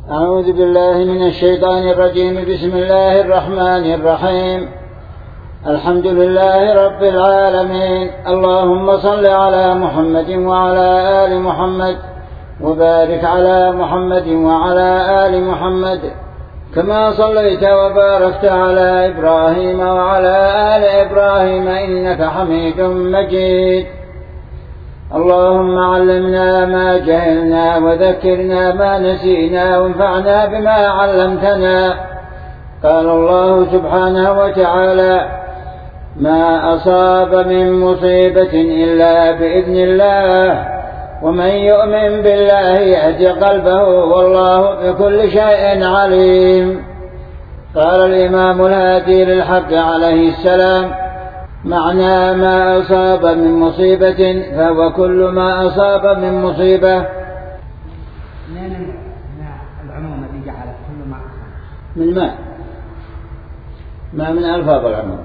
أعوذ بالله من الشيطان الرجيم. بسم الله الرحمن الرحيم. الحمد لله رب العالمين. اللهم صل على محمد وعلى آل محمد وبارك على محمد وعلى آل محمد كما صليت وباركت على إبراهيم وعلى آل إبراهيم إنك حميد مجيد. اللهم علمنا ما جهلنا وذكرنا ما نسينا وانفعنا بما علمتنا. قال الله سبحانه وتعالى: ما أصاب من مصيبة إلا بإذن الله ومن يؤمن بالله يهد قلبه والله بكل شيء عليم. قال الإمام الهادي للحق عليه السلام: معنى ما أصاب من مصيبة فهو كل ما أصاب من مصيبة. من العموم الذي جعل كل ما أصاب من ما من ألفاظ العموم،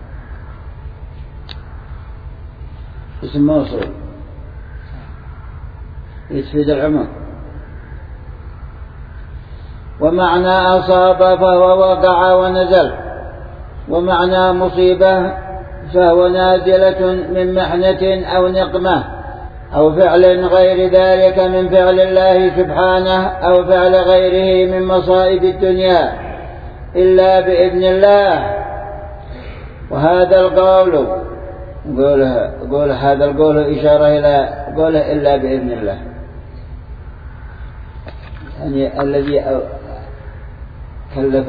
اسم موصول يتفيد العموم. ومعنى أصاب فهو وقع ونزل، ومعنى مصيبة فهو نازلة من محنة أو نقمة أو فعل غير ذلك من فعل الله سبحانه أو فعل غيره من مصائب الدنيا إلا بإذن الله. وهذا القول هذا القول إشارة إلى قوله إلا بإذن الله، يعني الذي كلف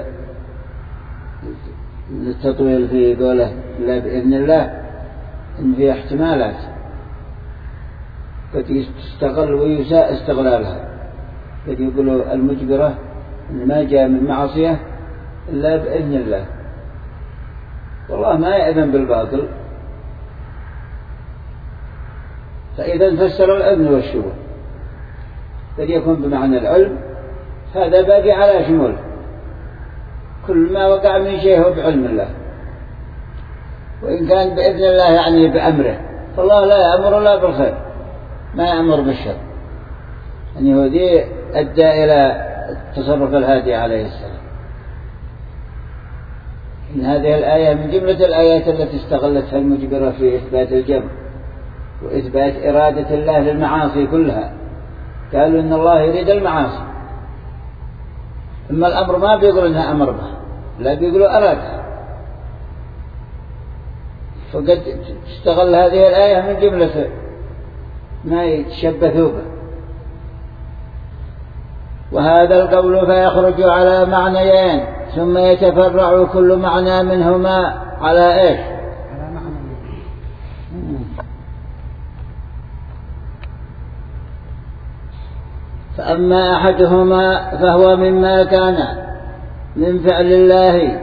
للتطويل في قوله لا بإذن الله إن في احتمالات قد تستغل ويساء استغلالها. قد يقولوا المجبرة إن ما جاء من معصية إلا بإذن الله، والله ما يأذن بالباطل، فإذا فسر الإذن والشبه قد يكون بمعنى العلم، هذا باقي على شموله، كل ما وقع من شيء هو بعلم الله. وإن كان بإذن الله يعني بأمره، فالله لا يأمر إلا بالخير ما يأمر بالشر، يعني هو ذي أدى إلى التصرف الهادي عليه السلام. إن هذه الآية من جملة الآيات التي استغلتها المجبرة في إثبات الجبر وإثبات إرادة الله للمعاصي كلها. قالوا إن الله يريد المعاصي، إما الأمر ما بيقول إنها أمر به، لا بيقولوا أرادها، فقد تستغل هذه الآية من جملة ما يتشبثوا به. وهذا القول فيخرج على معنيين ثم يتفرع كل معنى منهما على إيش؟ على معنيين. فأما أحدهما فهو مما كان من فعل الله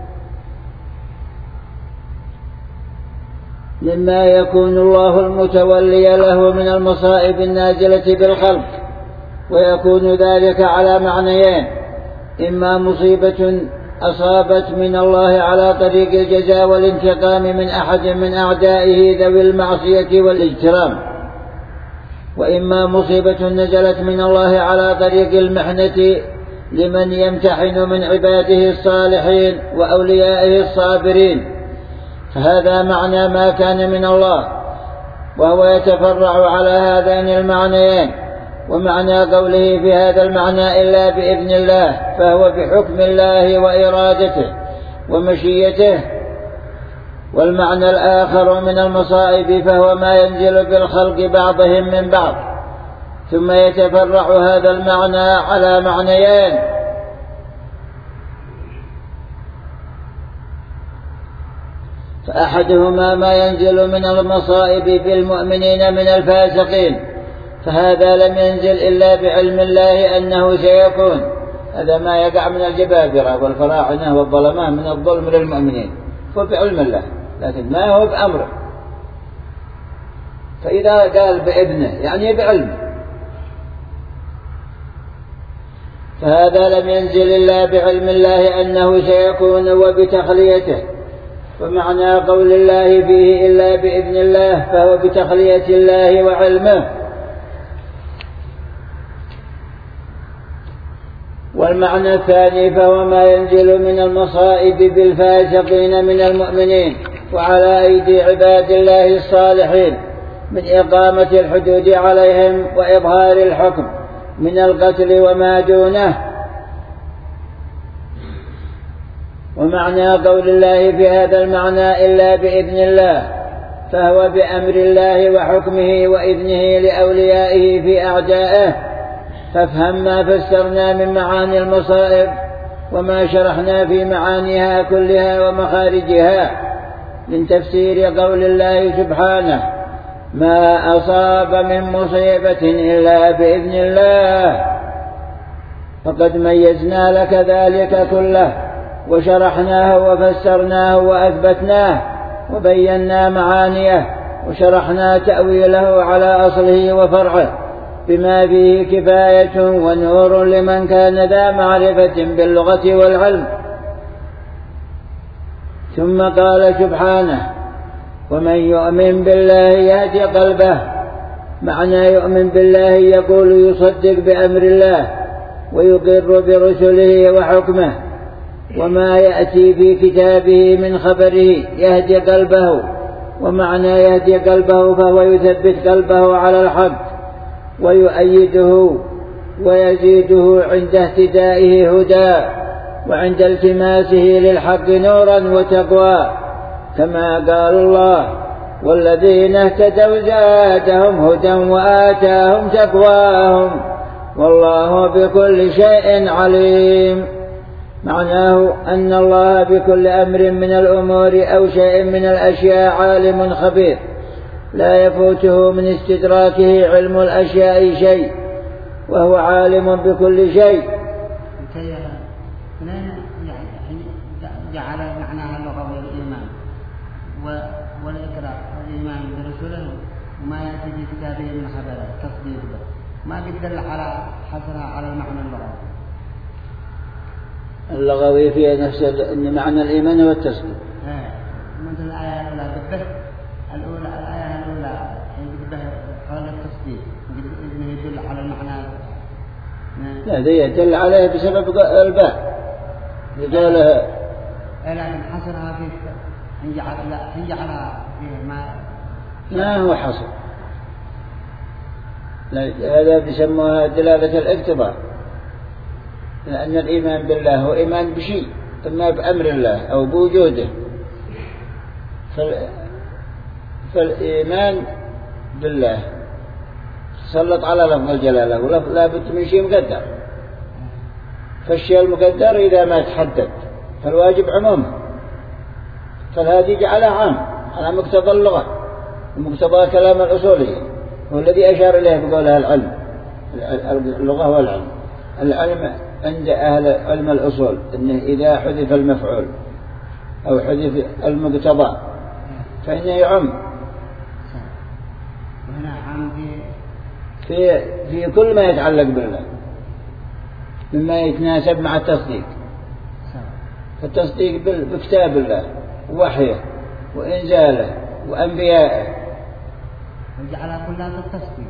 مما يكون الله المتولي له من المصائب النازلة بالخلق، ويكون ذلك على معنيين: إما مصيبة أصابت من الله على طريق الجزاء والانتقام من أحد من أعدائه ذوي المعصية والاجترام، وإما مصيبة نزلت من الله على طريق المحنة لمن يمتحن من عباده الصالحين وأوليائه الصابرين، فهذا معنى ما كان من الله، وهو يتفرع على هذين المعنيين. ومعنى قوله في هذا المعنى إلا بإذن الله فهو بحكم الله وإرادته ومشيته. والمعنى الآخر من المصائب فهو ما ينزل بالخلق بعضهم من بعض، ثم يتفرع هذا المعنى على معنيين: فأحدهما ما ينزل من المصائب بالمؤمنين من الفاسقين، فهذا لم ينزل إلا بعلم الله أنه سيكون، هذا ما يقع من الجبابرة والفراعنة والظلماء من الظلم للمؤمنين، فبعلم الله، لكن ما هو بأمره. فإذا قال بإذنه يعني بعلمه، فهذا لم ينزل إلا بعلم الله أنه سيكون وبتخليته. ومعنى قول الله فيه إلا بإذن الله فهو بتخلية الله وعلمه. والمعنى الثاني فهو ما ينزل من المصائب بالفاسقين من المؤمنين وعلى أيدي عباد الله الصالحين من إقامة الحدود عليهم وإظهار الحكم من القتل وما دونه. ومعنى قول الله في هذا المعنى إلا بإذن الله فهو بأمر الله وحكمه وإذنه لأوليائه في أعدائه. فافهم ما فسرنا من معاني المصائب وما شرحنا في معانيها كلها ومخارجها من تفسير قول الله سبحانه ما أصاب من مصيبة إلا بإذن الله. فقد ميزنا لك ذلك كله وشرحناه وفسرناه وأثبتناه وبينا معانيه وشرحنا تأويله على أصله وفرعه بما فيه كفاية ونور لمن كان ذا معرفة باللغة والعلم. ثم قال سبحانه ومن يؤمن بالله يهدي قلبه. معنى يؤمن بالله يقول يصدق بأمر الله ويقر برسله وحكمه وما يأتي في كتابه من خبره يهدي قلبه. ومعنى يهدي قلبه فهو يثبت قلبه على الحق ويؤيده ويزيده عند اهتدائه هدى وعند التماسه للحق نورا وتقوى كما قال الله والذين اهتدوا زادهم هدى وآتاهم تقواهم والله بكل شيء عليم. معناه أن الله بكل أمر من الأمور أو شيء من الأشياء عالم خبير لا يفوته من استدراكه علم الأشياء شيء وهو عالم بكل شيء. جعل معناها اللغوي الإيمان والإقرار الإيمان برسوله وما يأتي في كتابه من خبره تصديق به ما بيدل على حصرها على المعنى اللغوي. اللغوي فيها نفس أن معنى الإيمان والتصديق. مثل الآية الأولى بالبه الآية الأولى بالبه قال التصديق إنه يدل على المعنى. لا ده يدل عليه بسبب الباء يقولها. لكن حصرها في جعلها فيه ما هو حصر. هذا بيسموها دلالة الاقتضاء لأن الإيمان بالله هو إيمان بشيء إما بأمر الله أو بوجوده. فالإيمان بالله تسلط على لفظ الجلالة ولا بد من شيء مقدر. فالشيء المقدر إذا ما تحدد فالواجب عموما فالهادي جعله عام على مقتضى اللغة ومقتضى كلام الأصولي هو الذي أشار إليه بقولها العلم. اللغة هو العلم. العلم عند أهل علم الأصول أنه إذا حذف المفعول أو حذف المقتضى فإنه يعم في كل ما يتعلق بالله مما يتناسب مع التصديق. فالتصديق بكتاب الله ووحيه وإنزاله وأنبيائه وجعل كلها التصديق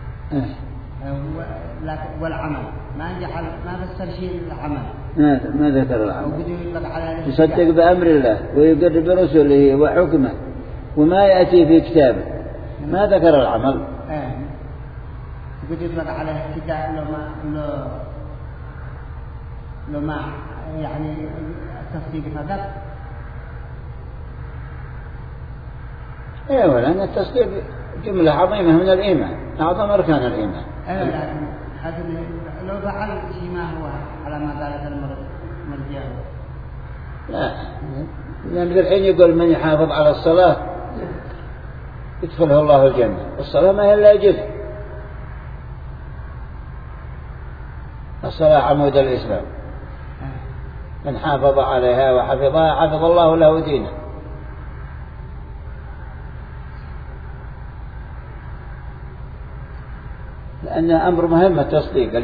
والعمل ما فسر شيء العمل ما ذكر العمل. يصدق بأمر الله ويقر برسله وحكمه وما يأتي في كتابه ما ذكر العمل. يقول يطلق على اهتداء لو ما يعني التصديق فقط. ايوه لأن التصديق جملة عظيمة من الإيمان أعظم أركان الإيمان. لكن لو فعل شيء ما هو على ما قالت المرجع لا لأن الحين يقول من يحافظ على الصلاة يدخله الله الجنة. الصلاة ما هي إلا جزء. الصلاة عمود الإسلام من حافظ عليها وحفظها حفظ الله له دينه. لأن أمر مهم التصديق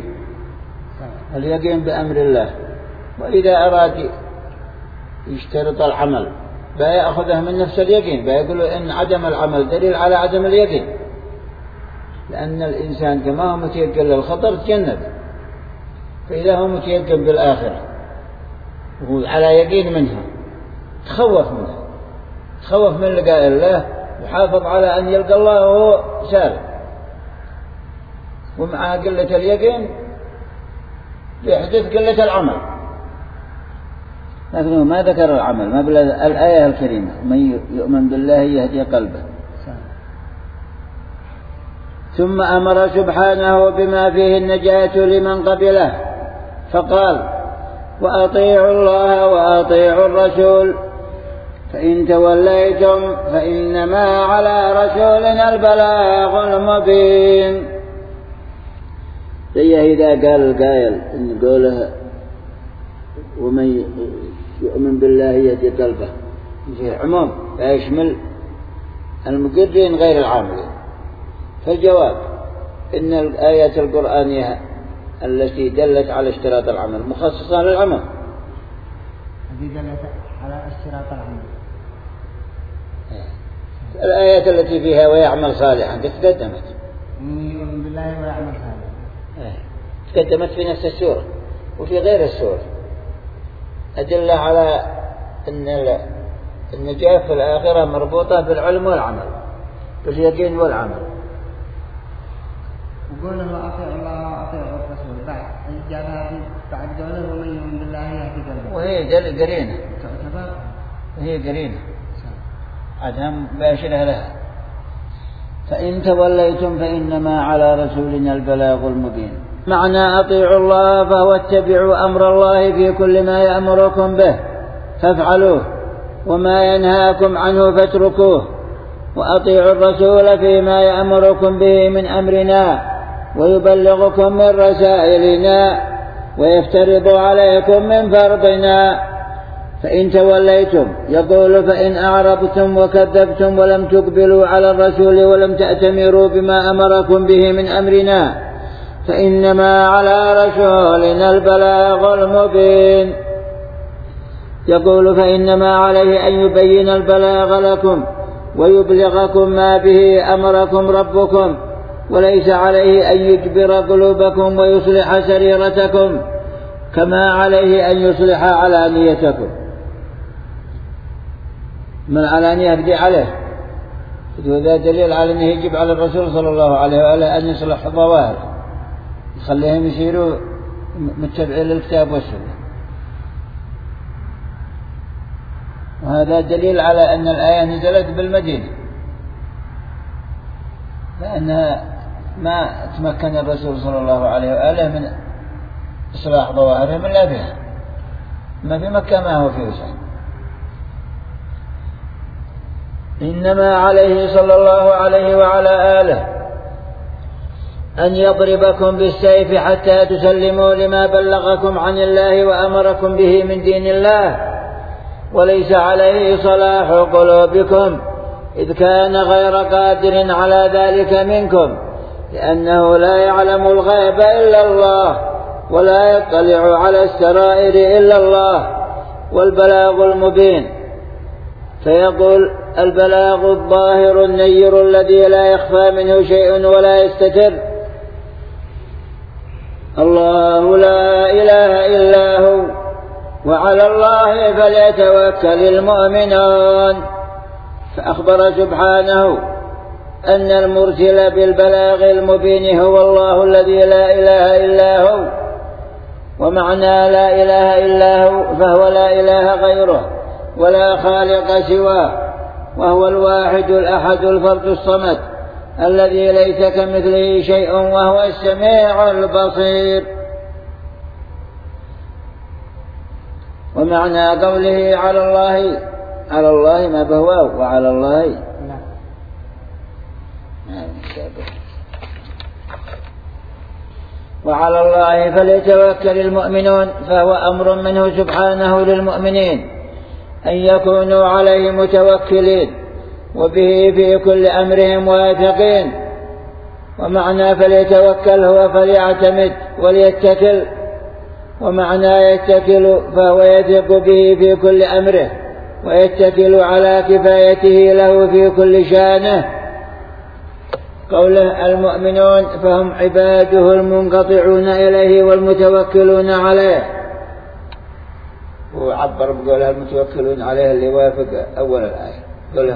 اليقين بأمر الله. وإذا أراد يشترط العمل بيأخذه من نفس اليقين بيقول إن عدم العمل دليل على عدم اليقين لأن الإنسان كما هو متيقن للخطر تجنب فإذا هو متيقن بالآخرة وهو على يقين منها تخوف منها، تخوف من لقاء الله وحافظ على أن يلقى الله وهو سالم، ومع قلة اليقين يحدث قلة العمل. لكنه ما ذكر العمل، ما الآية الكريمة من يؤمن بالله يهدي قلبه. ثم أمر سبحانه بما فيه النجاة لمن قبله فقال وأطيعوا الله وأطيعوا الرسول فإن توليتم فإنما على رسولنا البلاغ المبين. زي إذا قال القائل إن قوله ومن يؤمن بالله يهدي قلبه فيه عموم فيشمل المقرين غير العاملين. فالجواب إن الآيات القرآنية التي دلت على اشتراط العمل مخصصة للعمل. التي دلت على اشتراط العمل الآيات التي فيها ويعمل صالحا تقدمت يؤمن بالله ويعمل صالحا تقدمت في نفس السورة وفي غير السورة أدلة على أن النجاة في الآخرة مربوطة بالعلم والعمل، باليقين والعمل. وقوله وأطيعوا الله وأطيعوا الرسول جابها بعد قوله ومن يؤمن بالله يهدي قلبه، وهي قرينة، تعتبر هي قرينة عدها مباشرة لها. فإن توليتم فإنما على رسولنا البلاغ المبين. معنى أطيعوا الله فهو اتبعوا أمر الله في كل ما يأمركم به فافعلوه وما ينهاكم عنه فاتركوه، وأطيعوا الرسول فيما يأمركم به من أمرنا ويبلغكم من رسائلنا ويفترض عليكم من فرضنا. فإن توليتم يقول فإن أعرضتم وكذبتم ولم تقبلوا على الرسول ولم تأتمروا بما أمركم به من أمرنا فإنما على رسولنا البلاغ المبين. يقول فإنما عليه أن يبين البلاغ لكم ويبلغكم ما به أمركم ربكم، وليس عليه أن يجبر قلوبكم ويصلح سريرتكم كما عليه أن يصلح علانيتكم. من علانية بدي عليه، وذا دليل على أنه يجب على الرسول صلى الله عليه وآله أن يصلح ظواهر يخليهم يسيروا متبعين للكتاب والسنة. وهذا دليل على أن الآية نزلت بالمدينة، لأنها ما تمكن الرسول صلى الله عليه وآله من إصلاح ظواهرهم إلا بها، ما في مكة ما هو في وسع. إنما عليه صلى الله عليه وعلى آله أن يضربكم بالسيف حتى تسلموا لما بلغكم عن الله وأمركم به من دين الله، وليس عليه صلاح قلوبكم إذ كان غير قادر على ذلك منكم، لأنه لا يعلم الغيب إلا الله ولا يطلع على السرائر إلا الله والبلاغ المبين. فيقول البلاغ الظاهر النير الذي لا يخفى منه شيء ولا يستتر. الله لا إله إلا هو وعلى الله فليتوكل المؤمنون. فأخبر سبحانه أن المرسل بالبلاغ المبين هو الله الذي لا إله إلا هو، ومعنى لا إله إلا هو فهو لا إله غيره ولا خالق سواه، وهو الواحد الأحد الفرد الصمد الذي ليس كمثله شيء وهو السميع البصير. ومعنى قوله على الله ما بهواه وعلى الله وعلى الله فليتوكل المؤمنون، فهو أمر منه سبحانه للمؤمنين أن يكونوا عليه متوكلين وبه في كل أمرهم واثقين. ومعنى فليتوكل هو فليعتمد وليتكل، ومعنى يتكل فهو يثق به في كل أمره ويتكل على كفايته له في كل شانه. قوله المؤمنون فهم عباده المنقطعون إليه والمتوكلون عليه، وعبر بقولها المتوكلون عليه اللي وافق أول الآية، قوله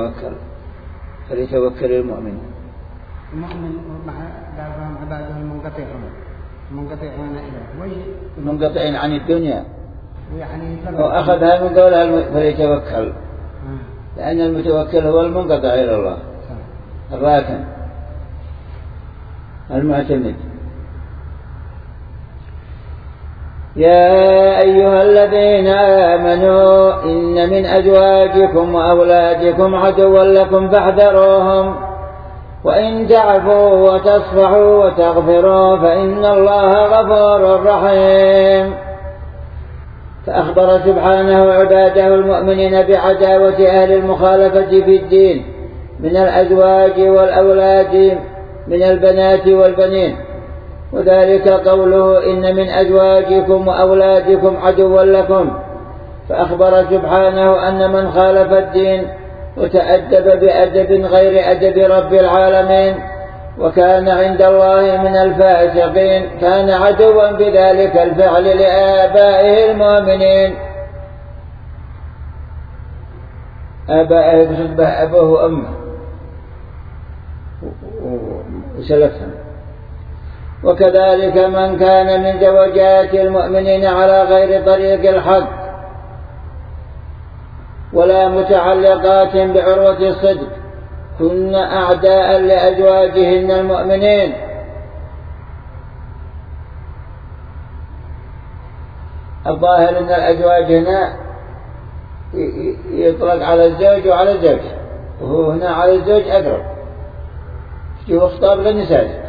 فليتوكل المؤمنون. المؤمن فهم عباده المنقطعون إليه منقطعين عن الدنيا، يعني وأخذها من قولها فليتوكل، لأن المتوكل هو المنقطع إلى الله الراكن المعتمد. يا أيها الذين آمنوا إن من أزواجكم وأولادكم عدوا لكم فاحذروهم وإن تعفوا وتصفحوا وتغفروا فإن الله غفور رحيم. فأخبر سبحانه عباده المؤمنين بعداوة أهل المخالفة في الدين من الأزواج والأولاد من البنات والبنين، وذلك قوله إن من أزواجكم وأولادكم عدوا لكم، فأخبر سبحانه أن من خالف الدين وتأدب بأدب غير أدب رب العالمين وكان عند الله من الفاسقين كان عدوا بذلك الفعل لآبائه المؤمنين. آبائه بصدبه أبوه وأمه وسلفهم. وكذلك من كان من زوجات المؤمنين على غير طريق الحق ولا متعلقات بعروة الصدق كن أعداء لأزواجهن المؤمنين. الظاهر أن الأزواج هنا يطلق على الزوج وعلى الزوجة، وهو هنا على الزوج أقرب، فيه خطاب للنساء.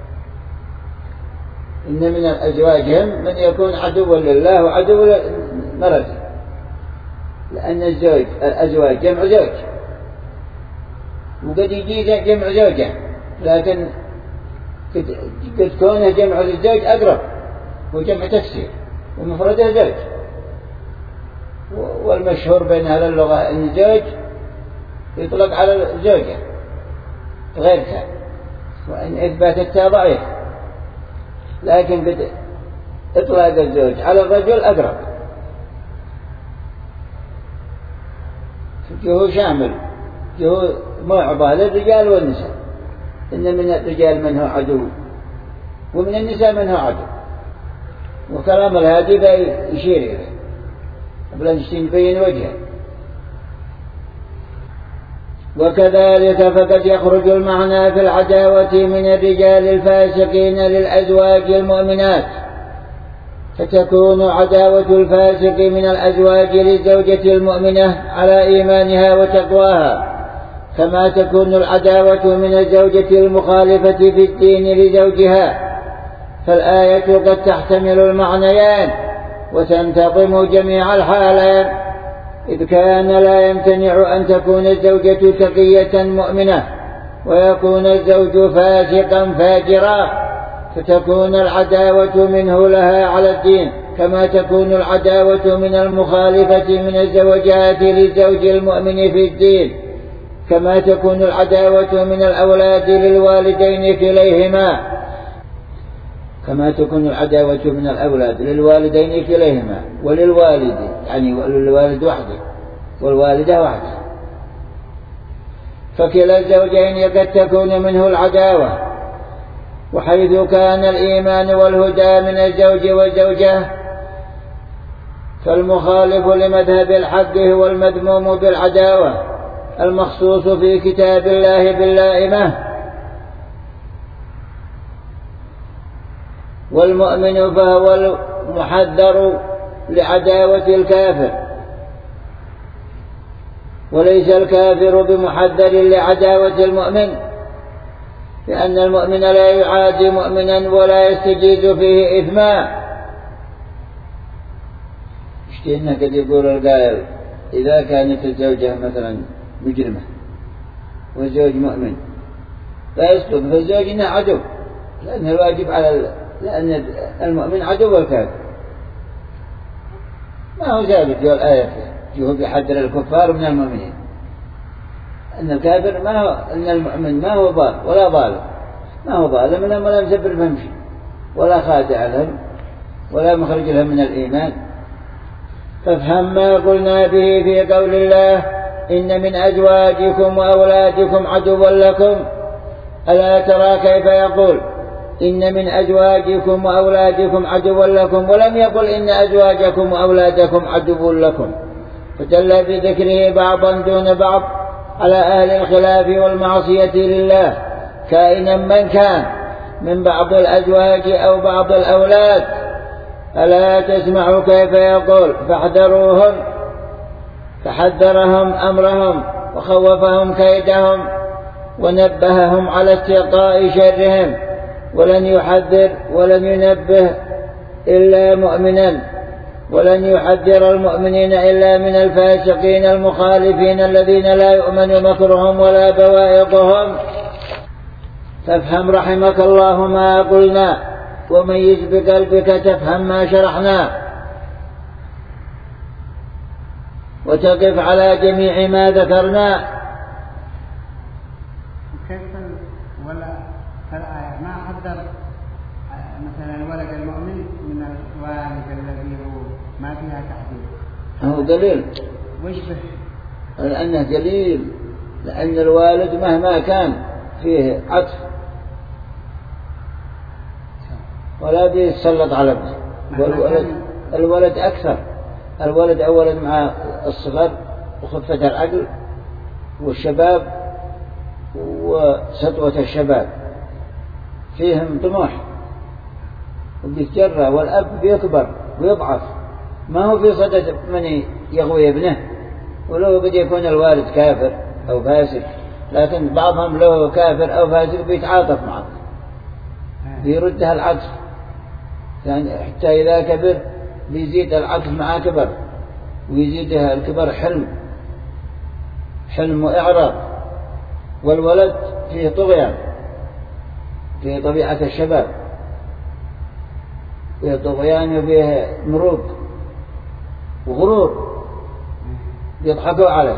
إن من أزواجهم من يكون عدوا لله وعدوا لمرته، لأن الأزواج جمع زوج، وقد يجي جمع زوجة، لكن قد كونه جمع للزوج أقرب، وجمع تكسير ومفرده زوج. والمشهور بين أهل اللغة أن الزوج يطلق على الزوجة غير تاء، وإن إثبات التاء ضعيف، لكن قد إطلاق الزوج على الرجل أقرب، فهو شامل، فهو موعظة للرجال والنساء. إن من الرجال من هو عدو ومن النساء من هو عدو، وكلام الهادي يشير إليه قبل أن يبين وجهه. وكذلك فقد يخرج المعنى في العداوة من الرجال الفاسقين للأزواج المؤمنات، فتكون عداوة الفاسق من الأزواج للزوجة المؤمنة على إيمانها وتقواها، كما تكون العداوة من الزوجة المخالفة في الدين لزوجها. فالآية قد تحتمل المعنيان وتنتظم جميع الحالين، إذ كان لا يمتنع أن تكون الزوجة تقية مؤمنة ويكون الزوج فاسقا فاجرا، فتكون العداوة منه لها على الدين، كما تكون العداوة من المخالفة من الزوجات للزوج المؤمن في الدين، كما تكون العداوة من الأولاد للوالدين كليهما، كما تكون العداوة من الأولاد للوالدين كليهما وللوالد، يعني للوالد وحده والوالدة وحده. فكلا الزوجين قد تكون منه العداوة، وحيث كان الإيمان والهدى من الزوج والزوجة، فالمخالف لمذهب الحق هو المذموم بالعداوة المخصوص في كتاب الله باللائمة، والمؤمن فهو المحذر لعداوة الكافر، وليس الكافر بمحذر لعداوة المؤمن، لأن المؤمن لا يعادي مؤمنا ولا يستجيز فيه إثما. اشتهنا قد يقول القائل إذا كانت الزوجة مثلا مجرمة والزوج مؤمن لا يسقط في الزوج إنه عدو، لأن الواجب لأن المؤمن عدو الكافر، ما هو ثابت في الآية، هو بيحذر الكفار من المؤمنين. أن الكافر ما هو، أن المؤمن ما هو ضال ولا ظالم، ما هو ظالم لهم ولا مسبر لهم شيء ولا خادع لهم ولا مخرج لهم من الإيمان. فافهم ما قلنا به في قول الله إن من أزواجكم وأولادكم عدوا لكم. ألا ترى كيف يقول إن من أزواجكم وأولادكم عدوا لكم ولم يقل إن أزواجكم وأولادكم عدوا لكم، فدل بذكره بعضا دون بعض على أهل الخلاف والمعصية لله كائنا من كان من بعض الأزواج أو بعض الأولاد. ألا تسمعوا كيف يقول فاحذروهم، فحذرهم أمرهم وخوفهم كيدهم ونبههم على اتقاء شرهم، ولن يحذر ولن ينبه إلا مؤمنا، ولن يحذر المؤمنين إلا من الفاسقين المخالفين الذين لا يؤمن مكرهم ولا بوائقهم. فافهم رحمك الله ما قلنا وميز بقلبك تفهم ما شرحنا، وتقف على جميع ما ذكرنا. كيف ولا كالآية ما حذر مثلا ولد المؤمن من الوالد الذي هو ما فيها تحذير؟ هو دليل ويشبه لأنه دليل، لأن الوالد مهما كان فيه عطف ولا بيتسلط على ابنه، الولد أكثر. الولد أولا مع الصغر وخفة العقل والشباب وسطوة الشباب فيهم طموح وبيتجرى، والأب بيكبر ويضعف، ما هو في صدد من يغوي ابنه، ولو قد يكون الوالد كافر أو فاسق، لكن بعضهم له كافر أو فاسق بيتعاطف معه بيردها العطف، يعني حتى إذا كبر بيزيد العطف مع كبر، ويزيدها الكبر حلم وإعراض. والولد فيه طغيان، فيه طبيعة الشباب، فيه طغيان وفيه مروق وغرور يضحكوا عليه.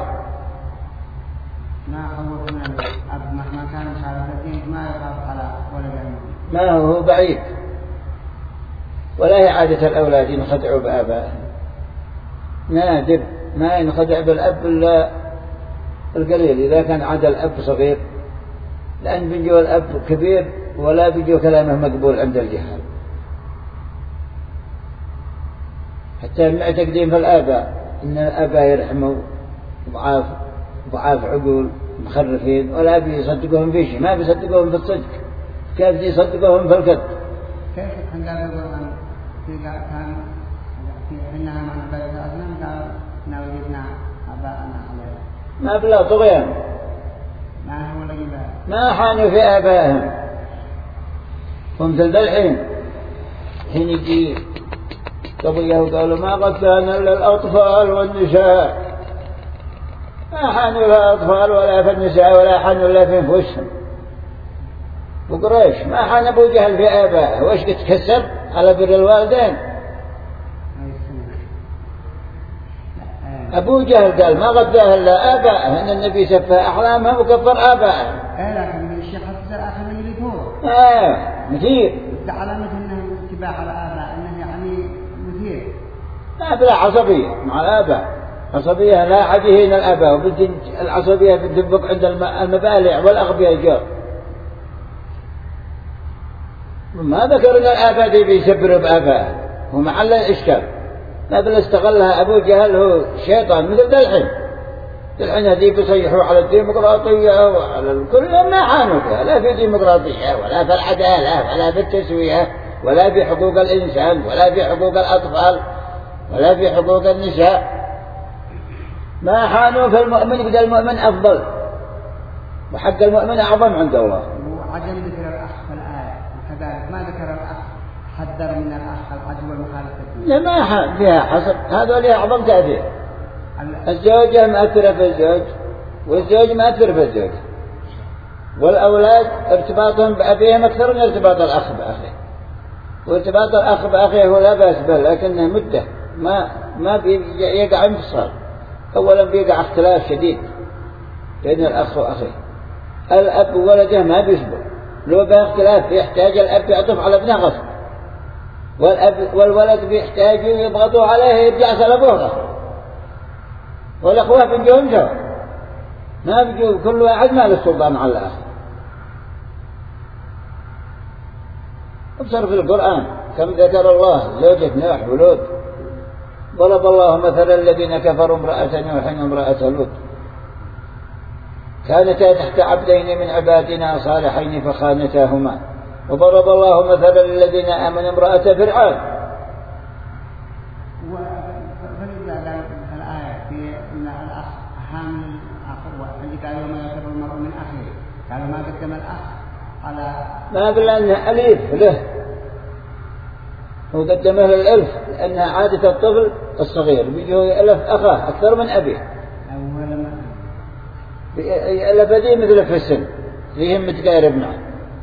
ما خوفنا الأب مهما كان مخالفتين ما يخاف على ولده، ما هو بعيد، ولا هي عادة الأولاد ينخدعوا بآبائهم، نادر ما ينخدع بالأب إلا القليل إذا كان عاد الأب صغير، لأن بيجوا الأب كبير ولا بيجوا كلامه مقبول عند الجهال. حتى معتقدين في الآباء إن الآباء يرحموا ضعاف عقول مخرفين، ولا بيصدقوهم في شيء، ما بيصدقوهم في الصدق، كيف يصدقوهم في الكذب؟ كيف عندما يقول أن كان في حينها من بلد أسلم قال وجدنا آباءنا عليه، ما بلا طغيان، ما هو الذي ما حانوا في آبائهم. ومثل ذا الحين حين يجي قضية وقالوا ما قتلنا إلا الأطفال والنساء، ما حانوا في الأطفال ولا في النساء ولا حانوا إلا في أنفسهم. وقريش ما حان أبو جهل في آبائه، وإيش تكسب على بر الوالدين؟ أبو جهل قال ما غداه إلا آبائه، إن النبي سفه أحلامهم وكفر آبائه. لكن الشيخ حسن الآخر من اللي فوق مثير علامة أنه اتباع على آباء، أنه يعني مثير، لا بلا عصبية مع الآباء، عصبية لا أحد يهين الآباء، وبدي العصبية بتدبق عند المبالع والأغبياء الجار. ما ذكر أن الآباء بيسبروا بآبائه ومحل الإشكال، ما بل استغلها أبو جهل هو شيطان مثل الحين هذيك يصيحوا على الديمقراطية وعلى الكل، ما حانوا فيها، لا في ديمقراطية ولا في العدالة ولا في التسوية ولا في حقوق الإنسان ولا في حقوق الأطفال ولا في حقوق النساء. ما حانوا في المؤمن، بدأ المؤمن أفضل وحق المؤمن أعظم عند الله. وعدم ذكر الأخ في الآية وكذلك ما ذكر الأخ، حذر من الأخ العدو والمخالفة. لا ما فيها حصر، هذا له أعظم تأثير. الزوجة مأثرة في الزوج والزوج مأثر في الزوج، والأولاد ارتباطهم بأبيهم أكثر من ارتباط الأخ بأخيه، وارتباط الأخ بأخيه هو لا بأس به، لكنه مدة ما يقع انفصال. أولا بيقع اختلاف شديد بين الأخ وأخيه. الأب وولده ما بيصبر، لو بها اختلاف يحتاج الأب يعطف على ابنه غصب، والولد بيحتاج يضغطوا عليه يرجع سلبوه غصب، والأخوة بيجون سوا، ما بيجوا كل واحد ما له سلطان على الآخر. ابصر في القرآن كم ذكر الله زوجة نوح ولوط. ضرب الله مثلا الذين كفروا امرأة نوح وامرأة لوط كانتا تحت عبدين من عبادنا صالحين فخانتاهما. وضرب الله مثلا للذين آمنوا امرأة فرعون. فلذا الآية في أن الأخ أهم الأخوة، عندك يوم يفر المرء من أخيه، قالوا ما قدم الأخ على ما بالله أليف له، هو قدمه للألف لأنها عادة الطفل الصغير بيجوا يألف أخاه أكثر من أبيه، يألف ذي مثله في السن فيهم متقارب معه.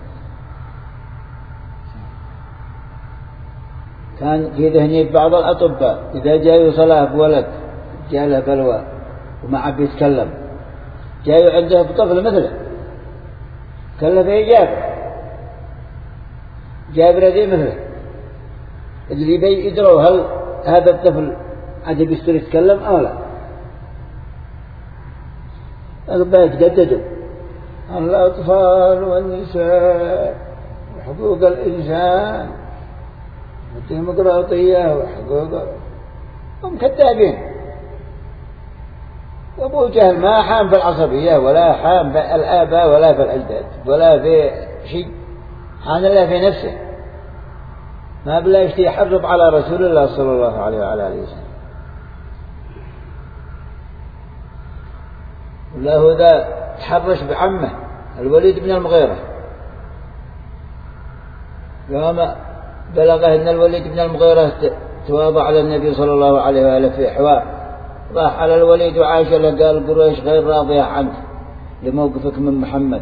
كان في ذهني بعض الأطباء إذا جاء يوصلها بولد جاء له بلوى وما عاد يتكلم، جاء عنده بطفل مثله كلفه جابر ذي مثله، اللي بي يدروا هل هذا الطفل عاد بيصير يتكلم أو لا. أغبى يتجددوا الأطفال والنساء وحقوق الإنسان والديمقراطية وحقوق، هم كذابين. أبو جهل ما حام في العصبية ولا حام في الآباء ولا في الأجداد ولا في شيء، حان الله في نفسه، ما بلا يشتي يحرض على رسول الله صلى الله عليه وعلى آله وسلم. والله ذا تحرش بعمه الوليد بن المغيرة، يوم بلغه أن الوليد بن المغيرة تواضع على النبي صلى الله عليه وآله في حوار، راح على الوليد وعائشة له قال قريش غير راضية عنك لموقفك من محمد.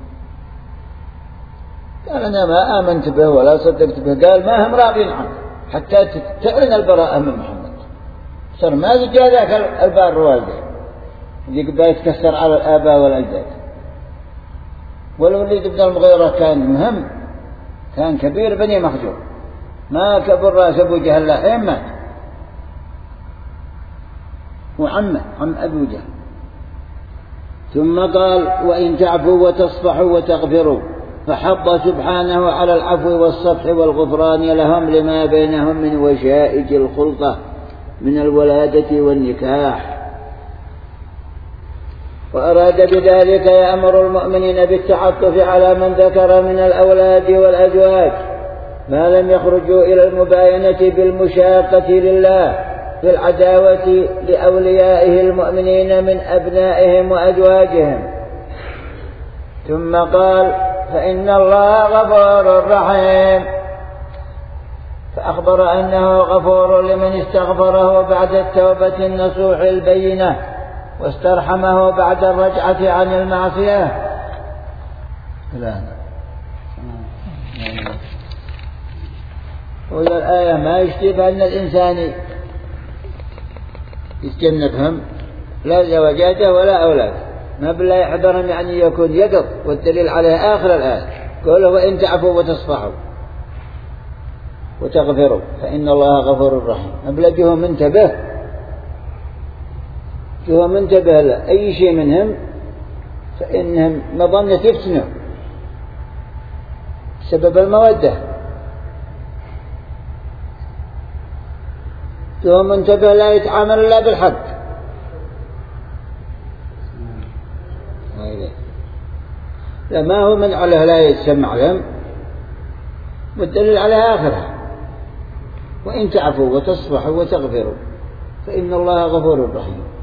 قال أنا ما آمنت به ولا صدقت به. قال ما هم راضين عنك حتى تعلن البراءة من محمد. صار ما جاء ذاك البار والده اللي قبل يتكسر على الآباء والأجداد. والوليد بن المغيرة كان مهم، كان كبير بني مخزوم، ما كبر راس أبو جهل لحين مات، وعمه عم أبو جهل. ثم قال وإن تعفوا وتصفحوا وتغفروا، فحض سبحانه على العفو والصفح والغفران لهم لما بينهم من وشائج الخلطة من الولادة والنكاح. وأراد بذلك يأمر المؤمنين بالتعطف على من ذكر من الأولاد والأزواج ما لم يخرجوا إلى المباينة بالمشاقة لله في العداوة لأوليائه المؤمنين من أبنائهم وأزواجهم. ثم قال فإن الله غفور رحيم، فأخبر أنه غفور لمن استغفره بعد التوبة النصوح البينة واسترحمه بعد الرجعة عن المعصية. وإذا الآية ما يشتبه أن الإنسان يتجنبهم لا زوجاته ولا أولاده، ما بالله يحذرهم يعني يكون يقظ، والدليل عليه آخر الآية قوله وإن تعفوا وتصفحوا وتغفروا فإن الله غفور رحيم. ما بالله جهم انتبه، جهم انتبه لأي شيء منهم فإنهم مظنة يفتنوا سبب المودة. جهم انتبه لا يتعامل إلا بالحق. لما هو من عليه لا يتسمع لهم، والدليل على آخرها وإن تعفوا وتصفحوا وتغفروا فإن الله غفور رحيم.